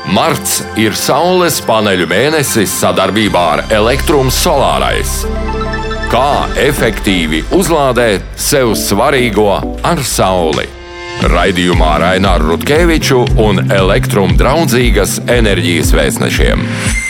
Marts ir saules paneļu mēnesis sadarbībā ar Elektrum Solārais. Kā efektīvi uzlādēt sev svarīgo ar sauli? Raidījumā ar Aināru Rutkeviču un Elektrum draudzīgas enerģijas vēstnešiem.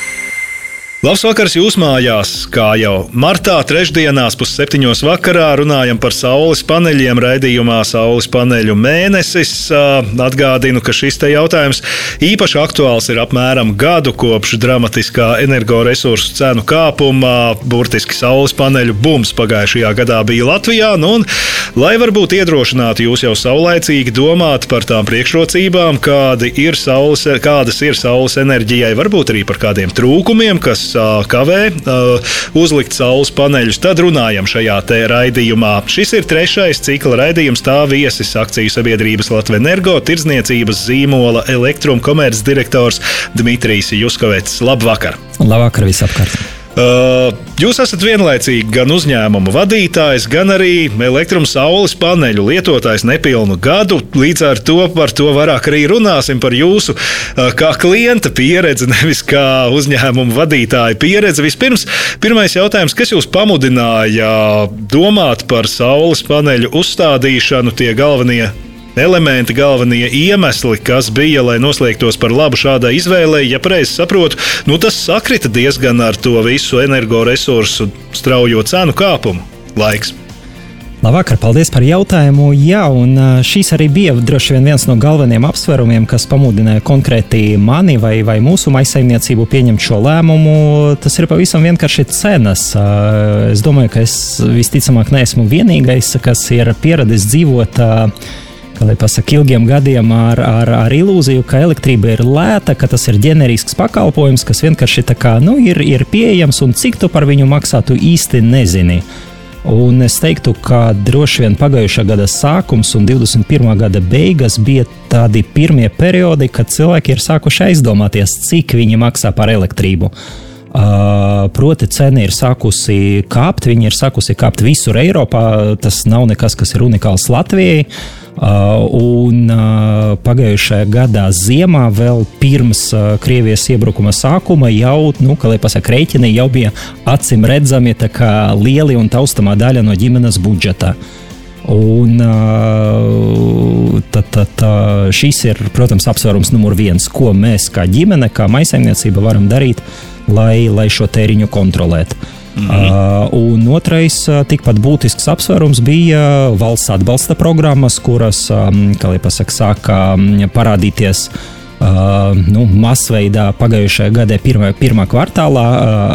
Labs vakars jūsu mājās, kā jau martā trešdienās 6:30 vakarā runājam par saules paneļiem raidījumā Saules paneļu mēnesis. Atgādinu, ka šis te jautājums īpaši aktuāls ir apmēram gadu kopš dramatiskā energoresursu cenu kāpuma. Burtiski saules paneļu bums pagājušajā gadā bija Latvijā, un lai varbūt iedrošinātu jūs jau saulaicīgi domāt par tām priekšrocībām, kādas ir saules enerģijai, varbūt arī par kādiem trūkumiem, kas kavē uzlikt saules paneļus, tad runājam šajā te raidījumā. Šis ir 3. cikla raidījums, tā viesis akciju sabiedrības Latvenergo tirdzniecības zīmola Elektrum komercdirektors Dmitrijs Juskovets. Labvakar! Labvakar visapkārt! Jūs esat vienlaicīgi gan uzņēmumu vadītājs, gan arī Elektrum saules paneļu lietotājs nepilnu gadu. Līdz ar to par to vairāk arī runāsim, par jūsu kā klienta pieredzi, nevis kā uzņēmumu vadītāja pieredzi. Vispirms, pirmais jautājums, kas jūs pamudināja domāt par saules paneļu uzstādīšanu, tie galvenie elementi, galvenie iemesli, kas bija, lai noslēgtos par labu šādai izvēlei, ja pareizi saprotu, tas sakrita diezgan ar to visu energoresursu straujo cenu kāpumu. Laiks. Labvakar, paldies par jautājumu. Jā, un šīs arī bija droši vien viens no galvenajiem apsvērumiem, kas pamudināja konkrēti mani vai mūsu maisaimniecību pieņemt šo lēmumu. Tas ir pavisam vienkārši cenas. Es domāju, ka es visticamāk neesmu vienīgais, kas ir pieradis dzīvot ilgiem gadiem ar ilūziju, ka elektrība ir lēta, ka tas ir ģenerisks pakalpojums, kas vienkārši ir pieejams, un cik tu par viņu maksā, tu īsti nezini. Un es teiktu, ka droši vien pagājušā gada sākums un 21. gada beigas bija tādi pirmie periodi, kad cilvēki ir sākuši aizdomāties, cik viņi maksā par elektrību. Proti, cena ir sākusi kāpt, viņi ir sākusi kāpt visur Eiropā, tas nav nekas, kas ir unikāls Latvijai. Un pagājušajā gadā ziemā, vēl pirms Krievijas iebrukuma sākuma, jau, rēķini jau bija acīm redzami lieli un taustamā daļa no ģimenes budžeta. Un šis ir, protams, apsvērums numur 1, ko mēs kā ģimene, kā maisaimniecība varam darīt, lai šo tēriņu kontrolētu. Un otrais, tikpat būtisks apsvērums bija valsts atbalsta programmas, kuras, sāka parādīties masveidā pagājušajā gadā pirmā kvartālā,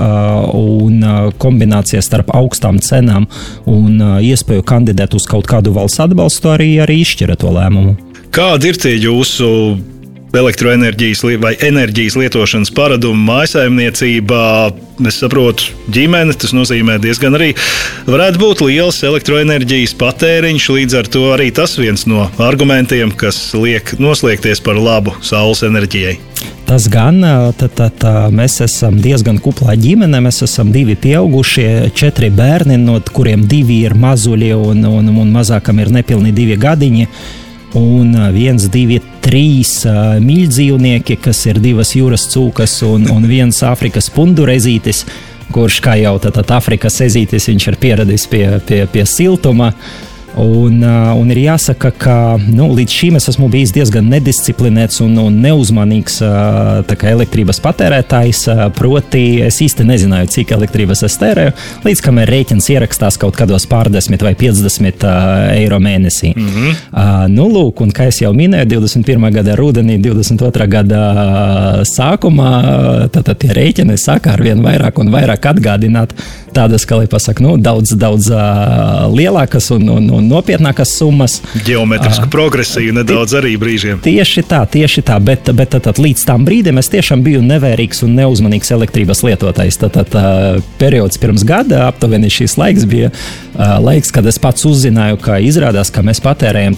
un kombinācija starp augstām cenām un iespēju kandidēt uz kaut kādu valsts atbalstu arī izšķira to lēmumu. Kādi ir tie jūsu elektroenerģijas vai enerģijas lietošanas paradumi mājasaimniecībā? Es saprotu, ģimene, tas nozīmē diezgan arī varētu būt liels elektroenerģijas patēriņš, līdz ar to arī tas viens no argumentiem, kas liek noslēgties par labu saules enerģijai. Tas gan, mēs esam diezgan kuplā ģimene, mēs esam 2 pieaugušie, 4 bērni, no kuriem 2 ir mazuļi un mazākam ir nepilni 2 gadiņi. Un 1, 2, 3 mīļdzīvnieki, kas ir 2 jūras cūkas un 1 Āfrikas pundurezītis, kurš, kā jau Āfrikas ezītis, viņš ir pieradis pie siltuma. Un ir jāsaka, ka līdz šim es esmu bijis diezgan nedisciplinēts un neuzmanīgs elektrības patērētājs. Proti, es īsti nezināju, cik elektrības es tērēju, līdz kamēr rēķins ierakstās kaut kādos pārdesmit vai 50 eiro mēnesī. Lūk, un kā es jau minēju, 21. gada rudenī, 22. gada sākumā, tie rēķini sāka arvien vairāk un vairāk atgādināt tādas, kā lai pasaka, daudz lielākas un nopietnākas summas. Ģeometrisku progresiju nedaudz arī brīžiem. Tieši tā, bet līdz tam brīdim es tiešām biju nevērīgs un neuzmanīgs elektrības lietotājs. Periods pirms gada, aptuveni šīs laiks bija laiks, kad es pats uzzināju, ka izrādās, ka mēs patērējam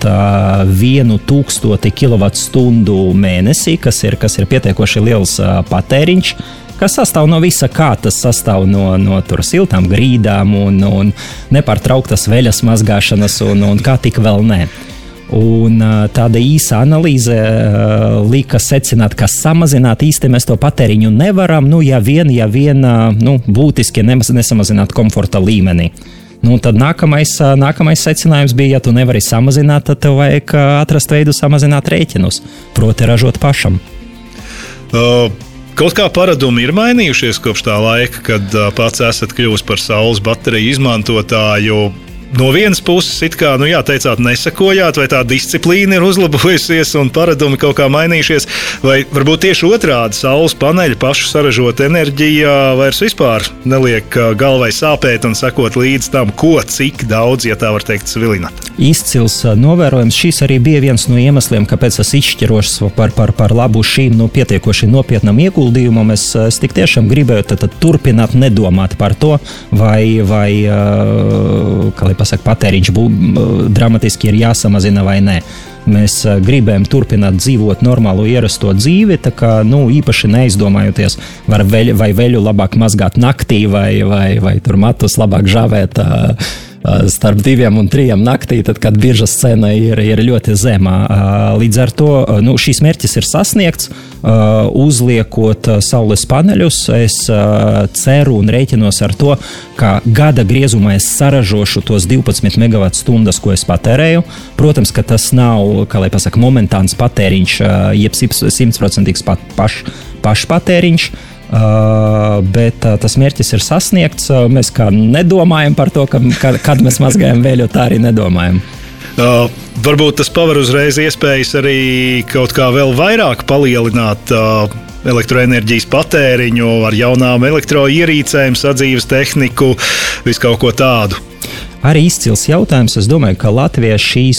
1000 kilovatstundu mēnesī, kas ir pietiekoši liels patēriņš, kas sastāv no visa kā. Tas sastāv no siltām grīdām un nepārtrauktas veļas mazgāšanas un kā tik vēl ne. Un tāda īsa analīze lika secināt, ka samazināt īsti mēs to patēriņu nevaram, ja vien būtiski nesamazināt komforta līmenī. Tad nākamais secinājums bija, ja tu nevari samazināt, tad tev vajag atrast veidu samazināt rēķinus, proti ražot pašam. Kaut kā paradumi ir mainījušies kopš tā laika, kad pats esat kļuvis par saules bateriju izmantotāju. No vienas puses, teicāt, nesakojāt, vai tā disciplīna ir uzlabojusies un paradumi kaut kā mainījušies, vai varbūt tieši otrādi saules paneļi pašu saražot enerģiju vairs vispār neliek galvai sāpēt un sekot līdz tam, cik daudz, ja tā var teikt, svilina. Izcils novērojums. Šis arī bija viens no iemesliem, kāpēc es izšķiros par labu šīm pietiekoši nopietnam ieguldījumam. Es tik tiešām gribēju turpināt nedomāt par to, vai patēriņš dramatiski ir jāsamazina vai nē. Mēs gribējām turpināt dzīvot normālu ierasto dzīvi, tā kā īpaši neizdomājoties, vai veļu labāk mazgāt naktī, vai tur matus labāk žāvēt starp 2 un 3 naktī, tad, kad biržas cena ir ļoti zemā. Līdz ar to šīs mērķis ir sasniegts. Uzliekot saules paneļus, es ceru un rēķinos ar to, ka gada griezumā es saražošu tos 12 MWh, ko es patērēju. Protams, ka tas nav, momentāns patēriņš, jeb 100% pašpatēriņš. Bet tas mērķis ir sasniegts. Mēs kā nedomājam par to, kad mēs mazgājam veļu, tā arī nedomājam. Varbūt tas paver uzreiz iespējas arī kaut kā vēl vairāk palielināt elektroenerģijas patēriņu ar jaunām elektroierīcēm, sadzīves tehniku, visu kaut ko tādu. Arī izcils jautājums. Es domāju, ka Latvijā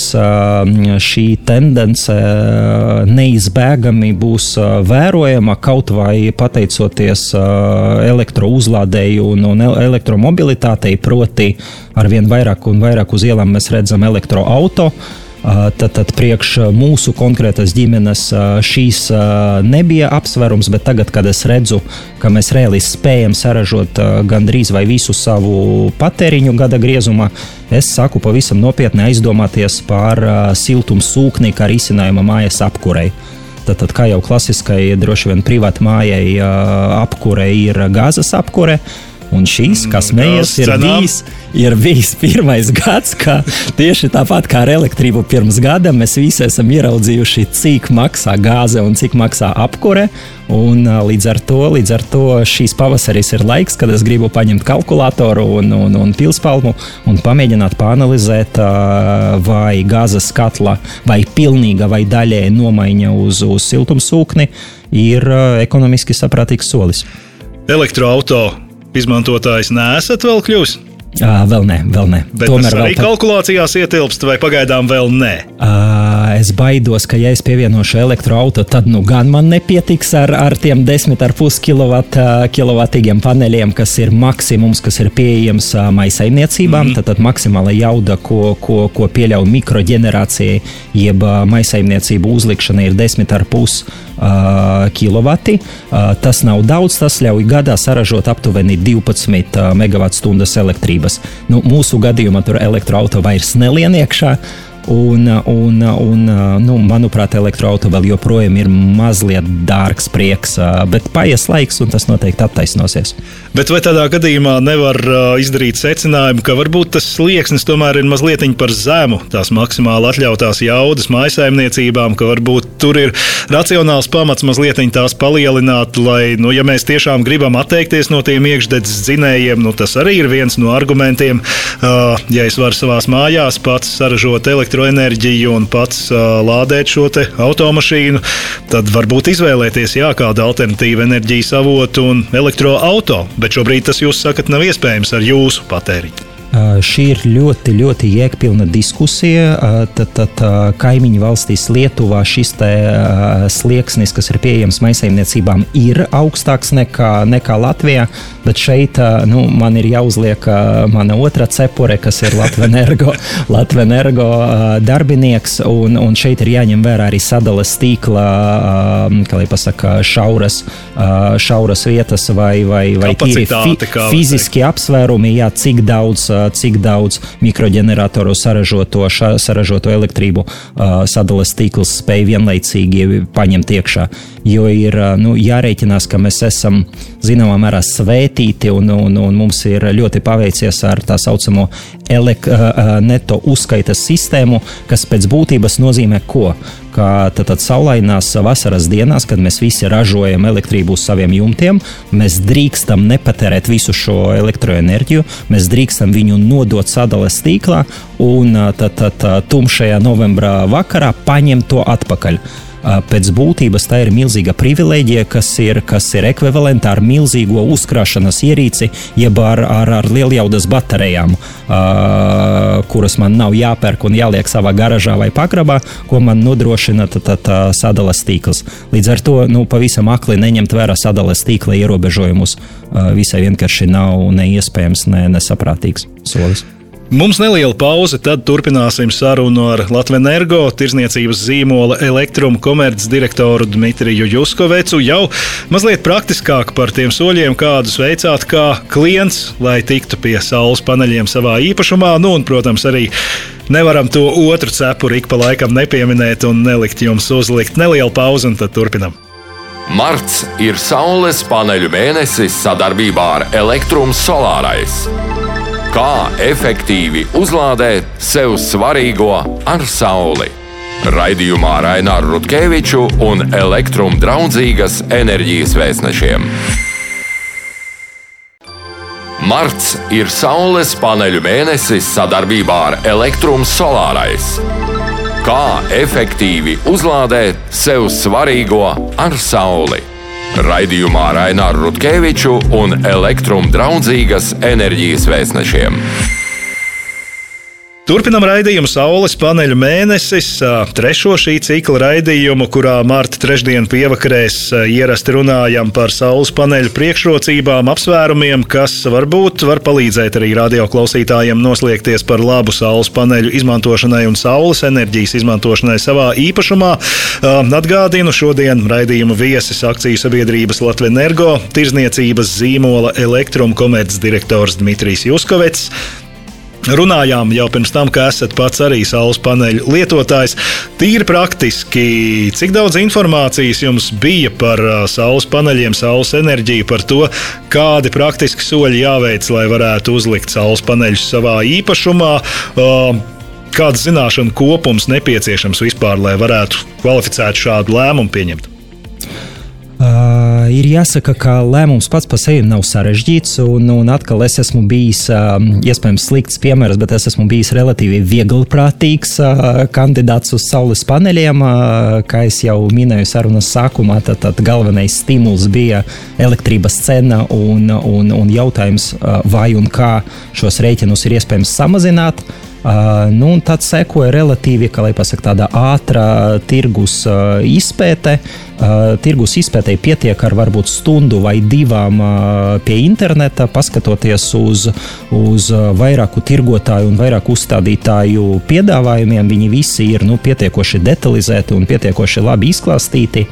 šī tendence neizbēgami būs vērojama, kaut vai pateicoties elektrouzlādēju un elektromobilitātei, proti arvien vairāk un vairāk uz ielām mēs redzam elektroauto. Tad priekš mūsu konkrētas ģimenes šīs nebija apsverums, bet tagad, kad es redzu, ka mēs reāli spējam saražot gandrīz vai visu savu patēriņu gada griezumā, es sāku pavisam nopietni aizdomāties par siltumsūkni kā risinājumu mājas apkurei. Tad, kā jau klasiskai droši vien privāta mājai apkurei ir gāzes apkure. Un šīs, kas smējas, ir bijis pirmais gads, ka tieši tāpat kā ar elektrību pirms gada, mēs visi esam ieraudzījuši, cik maksā gāze un cik maksā apkure. Un līdz ar to šīs pavasaris ir laiks, kad es gribu paņemt kalkulatoru un pilspalmu un pamēģināt pāanalizēt, vai gāzes katla vai pilnīga vai daļēja nomaiņa uz siltumsūkni ir ekonomiski saprātīgs solis. Elektroauto izmantotājs neesat vēl kļuvis? Vēl nē. Bet tomēr tas arī kalkulācijās ietilpst vai pagaidām vēl nē? Es baidos, ka ja es pievienošu elektroauto, tad gan man nepietiks ar tiem 10,5 kilovatīgiem paneļiem, kas ir maksimums, kas ir pieejams maisaimniecībām. Tad maksimāla jauda, ko pieļauj mikroģenerācijai, jeb maisaimniecību uzlikšana ir 10,5 kilovati. Tas nav daudz, tas ļauj gadā saražot aptuveni 12 MWh elektrības. Mūsu gadījumā tur elektroauto vairs nelien iekšā. Manuprāt, elektroauto vēl joprojām ir mazliet dārgs prieks, bet paies laiks un tas noteikti attaisnosies. Bet vai tādā gadījumā nevar izdarīt secinājumu, ka varbūt tas slieksnis tomēr ir mazliet par zemu, tās maksimāli atļautās jaudas mājsaimniecībām, ka varbūt tur ir racionāls pamats mazliet tās palielināt, lai, ja mēs tiešām gribam atteikties no tiem iekšdedzes dzinējiem, tas arī ir viens no argumentiem. Ja es varu savās mājās pats saražot elektroenerģiju un pats lādēt šo te automašīnu, tad varbūt izvēlēties kādu alternatīvu enerģijas avotu un elektroauto, bet šobrīd tas jūs sakat nav iespējams ar jūsu patēriņu. Šī ir ļoti, ļoti jēgpilna diskusija. Tad kaimiņu valstīs Lietuvā šis slieksnis, kas ir pieejams maisaimniecībām, ir augstāks nekā Latvijā, bet šeit man ir jāuzliek mana otra cepure, kas ir Latvenergo darbinieks, un šeit ir jāņem vērā arī sadales tīkla, kā lai pasaka, šauras vietas vai tīri fiziski apsvērumi, cik daudz cik daudz mikroģeneratoru saražoto elektrību sadales tīkls spēj vienlaicīgi paņemt iekšā. Jo ir jārēķinās, ka mēs esam zināmā mērā svētīti un mums ir ļoti paveicies ar tā saucamo neto uzskaitas sistēmu, kas pēc būtības nozīmē ko? Ka tad saulainās vasaras dienās, kad mēs visi ražojam elektrību uz saviem jumtiem, mēs drīkstam nepatērēt visu šo elektroenerģiju, mēs drīkstam viņu nodot sadales tīklā un tad tumšajā novembrā vakarā paņemt to atpakaļ. Pēc būtības tā ir milzīga privilēģija, kas ir ekvivalenta ar milzīgo uzkrāšanas ierīci, jeb ar lieljaudas baterijām, kuras man nav jāpērk un jāliek savā garažā vai pagrabā, ko man nodrošina sadales tīkls. Līdz ar to pavisam akli neņemt vērā sadales tīkla ierobežojumus visai vienkārši nav neiespējams, nesaprātīgs solis. Mums neliela pauze, tad turpināsim sarunu ar Latvenergo tirzniecības zīmola Elektrum komercdirektoru Dmitriju Juskovecu. Jau mazliet praktiskāk par tiem soļiem, kādus veicāt kā klients, lai tiktu pie saules paneļiem savā īpašumā. Un, protams, arī nevaram to otru cepuri ik pa laikam nepieminēt un nelikt jums uzlikt. Neliela pauze un tad turpinam. Marts ir saules paneļu mēnesis sadarbībā ar Elektrum Solārais. Kā efektīvi uzlādēt sev svarīgo ar sauli? Raidījumā ar Aināru Rutkeviču un Elektrum draudzīgas enerģijas vēstnešiem. Marts ir saules paneļu mēnesis sadarbībā ar Elektrum Solārais. Kā efektīvi uzlādēt sev svarīgo ar sauli? Raidījumā ar Aināru Rutkeviču un Elektrum draudzīgas enerģijas vēstnešiem. Turpinam raidījumu Saules paneļu mēnesis, trešo šī cikla raidījumu, kurā marta trešdien pievakarēs ierasti runājam par saules paneļu priekšrocībām, apsvērumiem, kas varbūt var palīdzēt arī radioklausītājiem noslēgties par labu saules paneļu izmantošanai un saules enerģijas izmantošanai savā īpašumā. Atgādinu, šodien raidījuma viesis akciju sabiedrības Latvenergo tirzniecības zīmola Elektrum komercdirektors Dmitrijs Juskovets. Runājām jau pirms tam, ka esat pats arī saules paneļu lietotājs. Tīri praktiski, cik daudz informācijas jums bija par saules paneļiem, saules enerģiju, par to, kādi praktiski soļi jāveic, lai varētu uzlikt saules paneļus savā īpašumā? Kāds zināšanu kopums nepieciešams vispār, lai varētu kvalificēt šādu lēmumu pieņemt? Ir jāsaka, ka lēmums pats par sevi nav sarežģīts, un atkal es esmu bijis, iespējams, slikts piemērs, bet es esmu bijis relatīvi vieglprātīgs kandidāts uz saules paneļiem. Kā es jau minēju sarunas sākumā, tad galvenais stimuls bija elektrības cena un jautājums, vai un kā šos rēķinus ir iespējams samazināt. Un tad sekoja relatīvi, kā lai pasaka, tāda ātra tirgus izpēte. Tirgus izpētei pietiek ar varbūt stundu vai divām pie interneta, paskatoties uz vairāku tirgotāju un vairāku uzstādītāju piedāvājumiem. Viņi visi ir pietiekoši detalizēti un pietiekoši labi izklāstīti.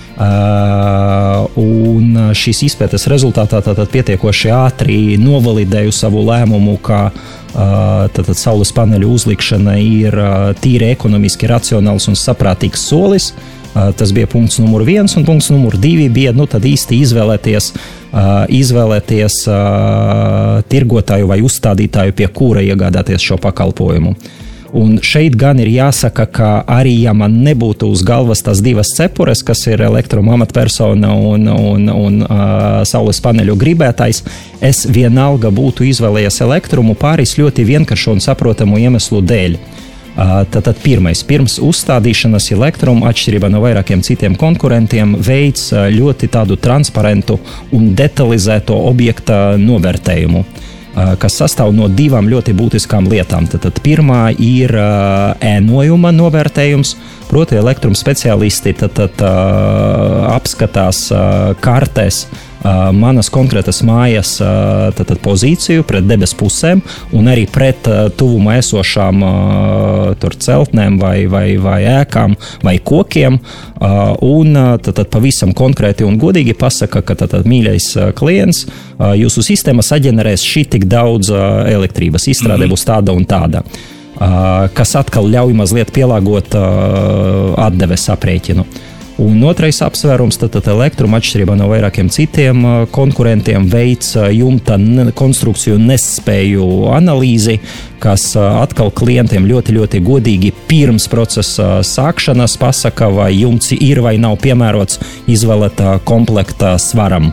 Un šīs izpētes rezultātā tātad pietiekoši ātri novalidēju savu lēmumu, ka tātad saules paneļu uzlikšana ir tīri ekonomiski racionāls un saprātīgs solis. Tas bija punkts numur 1, un punkts numur 2 bija tad īsti izvēlēties tirgotāju vai uzstādītāju, pie kura iegādāties šo pakalpojumu. Un šeit gan ir jāsaka, ka arī, ja man nebūtu uz galvas tās divas cepures, kas ir Elektrum amatpersona un saules paneļu gribētājs, es vienalga būtu izvēlējies Elektrumu pāris ļoti vienkāršu un saprotamu iemeslu dēļ. Tātad pirms uzstādīšanas Elektrum, atšķirībā no vairākiem citiem konkurentiem, veids ļoti tādu transparentu un detalizēto objekta novērtējumu, kas sastāv no divām ļoti būtiskām lietām. Tad pirmā ir ēnojuma novērtējums, proti Elektrum speciālisti apskatās kartēs manas konkrētas mājas pozīciju pret debesu pusēm un arī pret tuvumā esošām celtnēm vai ēkām vai kokiem. Un tad pavisam konkrēti un godīgi pasaka, ka mīļais klients, jūsu sistēma saģenerēs šitik daudz elektrības, izstrādē būs tāda un tāda, kas atkal ļauj mazliet pielāgot atdeves aprēķinu. Un otrais apsvērums, tad elektruma atšķirībā no vairākiem citiem konkurentiem veids jumta konstrukciju nespēju analīzi, kas atkal klientiem ļoti, ļoti godīgi pirms procesa sākšanas pasaka, vai jumts ir vai nav piemērots izvēlētā komplekta svaram.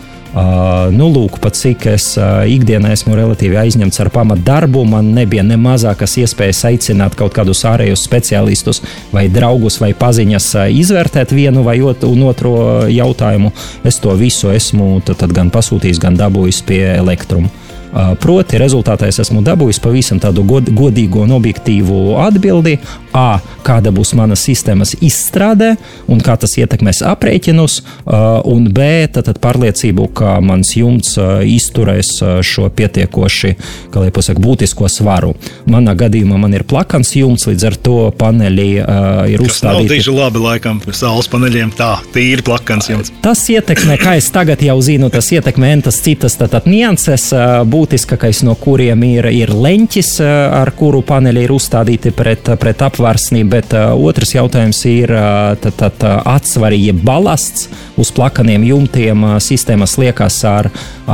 Lūk, pat cik es ikdienā esmu relatīvi aizņemts ar pamatdarbu, man nebija ne mazākas iespējas aicināt kaut kādus ārējos speciālistus vai draugus vai paziņas izvērtēt vienu vai otro jautājumu. Es to visu esmu tad gan pasūtījis, gan dabūjis pie Elektrum. Proti, rezultātā es esmu dabūjis pavisam tādu godīgu un objektīvu atbildi. Kāda būs mana sistēmas izstrādē un kā tas ietekmēs aprēķinus, un B, tad pārliecību, ka mans jumts izturēs šo pietiekoši, kā lai pasaka, būtisko svaru. Manā gadījumā man ir plakans jumts, līdz ar to paneļi ir uzstādīti. Tas nav tieši labi, laikam, saules paneļiem tā, tīri plakans jumts. Tas ietekmē, kā es tagad jau zinu, tas ietekmē entas citas nianses, būtiskākais no kuriem ir leņķis, ar kuru paneļi ir uzstādīti pret apvārsni, bet otrs jautājums ir atsvari, jeb balasts uz plakaniem jumtiem. Sistēmas liekas ar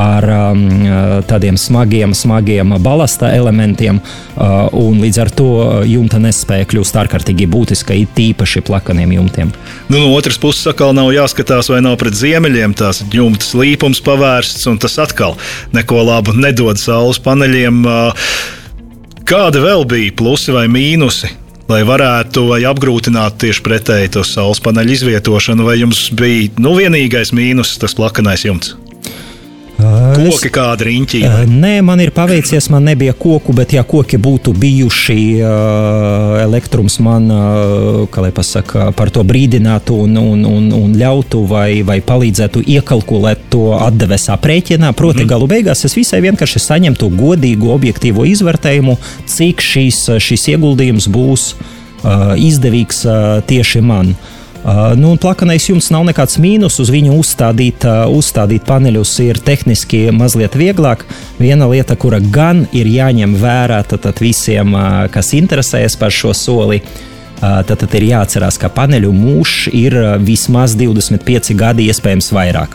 tādiem smagiem balasta elementiem, un līdz ar to jumta nespēja kļūst ārkārtīgi būtiska, it īpaši plakaniem jumtiem. No otras puses atkal nav jāskatās, vai nav pret ziemeļiem tās jumtas līpums pavērsts, un tas atkal neko labu nedod saules paneļiem. Kādi vēl bija plusi vai mīnusi, lai varētu vai apgrūtinātu tieši pretēji to saules paneļu izvietošanu, vai jums bija vienīgais mīnus tas plakanais jumts? Koki kādi riņķī? Nē, man ir paveicies, man nebija koku, bet ja koki būtu bijuši, Elektrums man, kā lai pasaka, par to brīdinātu un ļautu vai palīdzētu iekalkulēt to atdeves aprēķinā. Proti, galu beigās es visai vienkārši saņemtu godīgu, objektīvo izvērtējumu, cik šis ieguldījums būs izdevīgs tieši man. Plakanais jumts nav nekāds mīnus, uz viņu uzstādīt paneļus ir tehniski mazliet vieglāk. Viena lieta, kura gan ir jāņem vērā tad visiem, kas interesējas par šo soli, tad ir jāatcerās, ka paneļu mūžs ir vismaz 25 gadi, iespējams vairāk.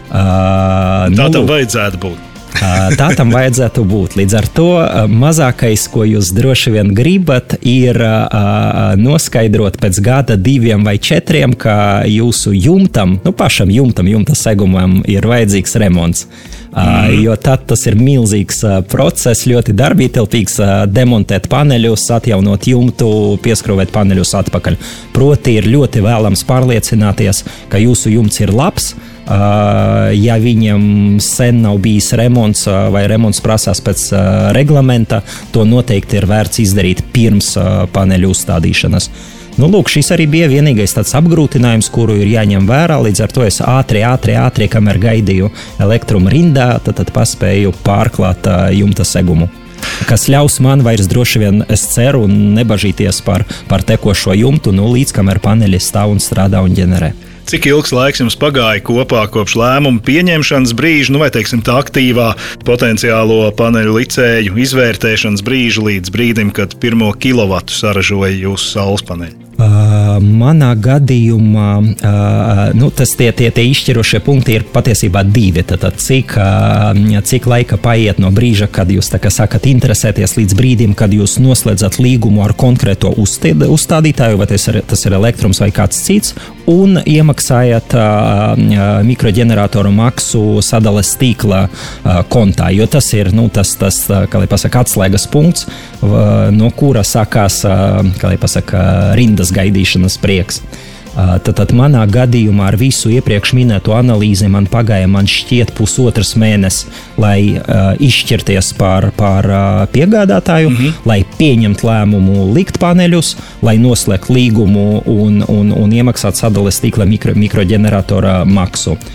Tā tam vajadzētu būt. Tā tam vajadzētu būt. Līdz ar to mazākais, ko jūs droši vien gribat, ir noskaidrot pēc gada, 2 vai 4, ka jūsu jumtam, pašam jumta segumam ir vajadzīgs remonts. Jo tad tas ir milzīgs process, ļoti darbietilpīgs demontēt paneļus, atjaunot jumtu, pieskrūvēt paneļus atpakaļ. Proti ir ļoti vēlams pārliecināties, ka jūsu jumts ir labs. Ja viņam sen nav bijis remonts vai remonts prasās pēc reglamenta, to noteikti ir vērts izdarīt pirms paneļu uzstādīšanas. Lūk, šis arī bija vienīgais tāds apgrūtinājums, kuru ir jāņem vērā. Līdz ar to es ātri, kamēr gaidīju Elektrumu rindā, tad paspēju pārklāt jumta segumu, kas ļaus man vairs droši vien, es ceru, nebažīties par tekošo jumtu, līdz kamēr paneļi stāv un strādā un ģenerē. Cik ilgs laiks jums pagāja kopā kopš lēmuma pieņemšanas brīža, vai teiksim tā aktīvā potenciālo paneļu licēju izvērtēšanas brīža līdz brīdim, kad 1 kilovatu saražoja jūsu saules paneļi? Manā gadījumā tie izšķirošie punkti ir patiesībā 2. Tātad, cik laika paiet no brīža, kad jūs sākat interesēties, līdz brīdim, kad jūs noslēdzat līgumu ar konkrēto uzstādītāju, vai tas ir Elektrums vai kāds cits, un iemaksājat mikroģeneratoru maksu sadales tīkla kontā, jo tas ir kā lai pasaka, atslēgas punkts, no kura sākās, kā lai pasaka, rindas gaidīšanas prieks. Tad manā gadījumā ar visu iepriekš minēto analīzi man pagāja, man šķiet, 1,5 mēnesi, lai izšķirties par piegādātāju, lai pieņemt lēmumu likt paneļus, lai noslēgt līgumu un iemaksāt sadales tīkla mikroģeneratora maksu.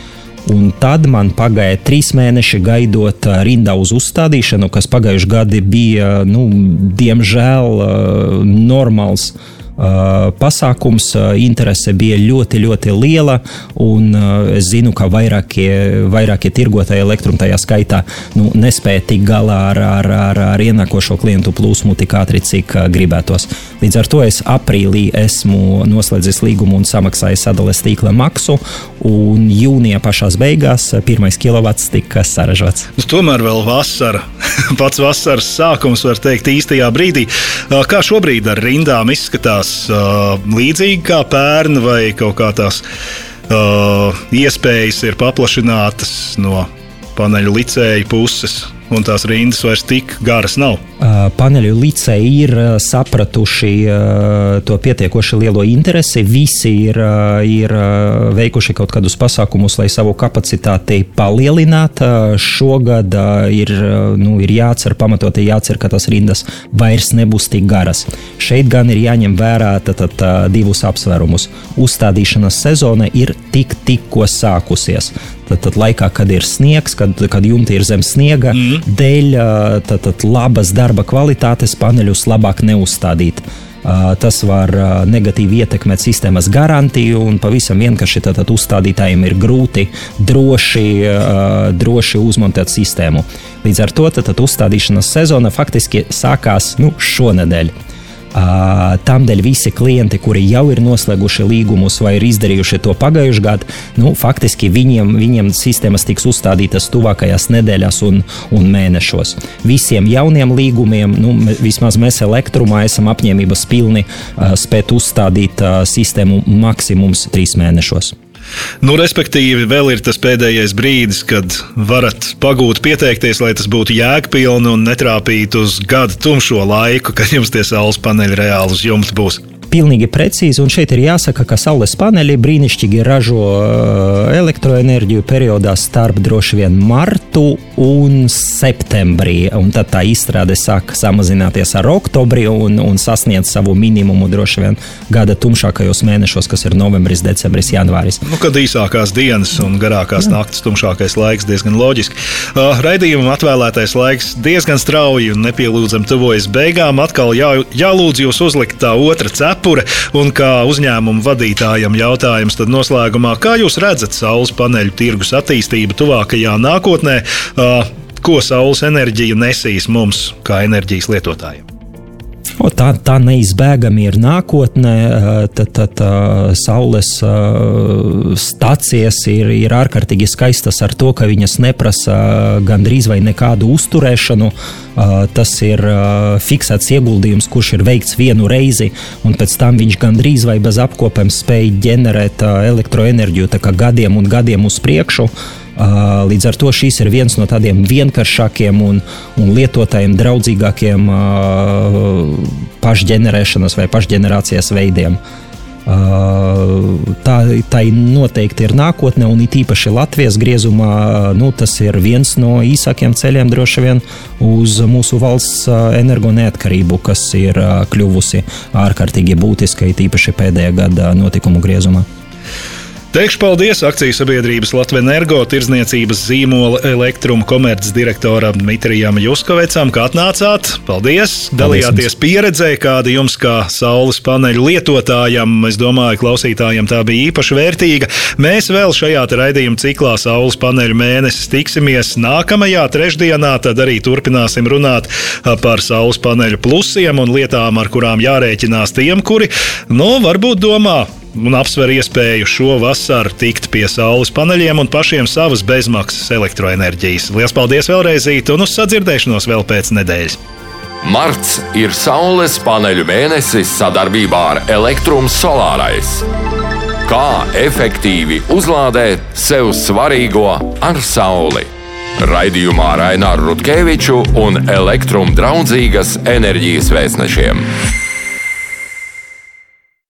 Un tad man pagāja 3 mēneši gaidot rindā uz uzstādīšanu, kas pagājuši gadi bija, diemžēl, normāls pasākums. Interese bija ļoti, ļoti liela, un es zinu, ka vairākie tirgotāji elektrumu tajā skaitā nespēja tikt galā ar ienākošo klientu plūsmu tik ātri, cik gribētos. Līdz ar to es aprīlī esmu noslēdzis līgumu un samaksājis sadales tīkla maksu, un jūnija pašās beigās 1. kilovats tika saražots. Tomēr vēl vasara, pats vasaras sākums, var teikt, īstajā brīdī. Kā šobrīd ar rindām izskatās? Līdzīgi kā pērn, vai kaut kā tās iespējas ir paplašinātas no paneļu licēju puses, un tās rindas vairs tik garas nav? Paneļu licēji ir sapratuši to pietiekoši lielo interesi. Visi ir veikuši kaut kādus pasākumus, lai savu kapacitāti palielinātu. Šogad ir pamatoti jācer, ka tās rindas vairs nebūs tik garas. Šeit gan ir jāņem vērā divus apsvērumus. Uzstādīšanas sezona ir tikko sākusies. Tad laikā, kad ir sniegs, kad jumti ir zem sniega, dēļ labas darba kvalitātes paneļus labāk neuzstādīt. Tas var negatīvi ietekmēt sistēmas garantiju, un pavisam vienkārši uzstādītājiem ir grūti droši uzmontēt sistēmu. Līdz ar to uzstādīšanas sezona faktiski sākās šonedēļ. Tādēļ visi klienti, kuri jau ir noslēguši līgumus vai ir izdarījuši to pagājušajā gadā, faktiski viņiem sistēmas tiks uzstādītas tuvākajās nedēļās un mēnešos. Visiem jauniem līgumiem, vismaz mēs Elektrumā esam apņēmības pilni spēt uzstādīt sistēmu maksimums 3 mēnešos. Respektīvi, vēl ir tas pēdējais brīdis, kad varat pagūt pieteikties, lai tas būtu jēgpilni un netrāpītu uz gada tumšo laiku, kad jums tie saules paneļi reāli uz jumta būs. Pilnīgi precīzi, un šeit ir jāsaka, ka saules paneļi brīnišķīgi ražo elektroenerģiju periodā starp droši vien martu un septembrī, un tad tā izstrāde sāk samazināties ar oktobri un sasniedz savu minimumu droši vien gada tumšākajos mēnešos, kas ir novembris, decembris, janvāris. Kad īsākās dienas un garākās naktas tumšākais laiks, diezgan loģiski. Raidījumam atvēlētais laiks diezgan strauji un nepielūdzam tuvojas beigām. Atkal jālūdz jūs uzlikt tā otra cepura, un kā uzņēmumu vadītājam jautājums tad noslēgumā, kā jūs redzat saules paneļu tirgus attīstību tuvākajā nākotnē, ko saules enerģija nesīs mums kā enerģijas lietotājiem? Tā neizbēgami ir nākotnē. Saules stacijas ir ārkārtīgi skaistas ar to, ka viņas neprasa gandrīz vai nekādu uzturēšanu. Tas ir fiksēts ieguldījums, kurš ir veikts vienu reizi, un pēc tam viņš gandrīz vai bez apkopēm spēj ģenerēt elektroenerģiju tā kā gadiem un gadiem uz priekšu. Līdz ar to šīs ir viens no tādiem vienkāršākiem un lietotājiem draudzīgākiem pašģenerēšanas vai pašģenerācijas veidiem. Tā noteikti ir nākotne, un it īpaši Latvijas griezumā tas ir viens no īsākiem ceļiem droši vien uz mūsu valsts energoneatkarību, kas ir kļuvusi ārkārtīgi būtiska, it īpaši pēdējā gada notikumu griezumā. Teikšu paldies akciju sabiedrības Latvenergo tirdzniecības zīmola Elektrum komercdirektoram Dmitrijam Juskovecam, ka atnācāt. Paldies! Dalījāties pieredzē, kāda jums kā saules paneļu lietotājam, es domāju, klausītājiem tā bija īpaši vērtīga. Mēs vēl šajā raidījuma ciklā saules paneļu mēnesis tiksimies nākamajā trešdienā, tad arī turpināsim runāt par saules paneļu plusiem un lietām, ar kurām jārēķinās tiem, kuri, varbūt domā un apsver iespēju šo vasaru tikt pie saules paneļiem un pašiem savas bezmaksas elektroenerģijas. Lielas paldies vēlreizīt, un uz sadzirdēšanos vēl pēc nedēļas. Marts ir saules paneļu mēnesis sadarbībā ar Elektrum Solārais. Kā efektīvi uzlādēt sev svarīgo ar sauli? Raidījumā ar Aināru Rutkeviču un Elektrum draudzīgas enerģijas vēstnešiem.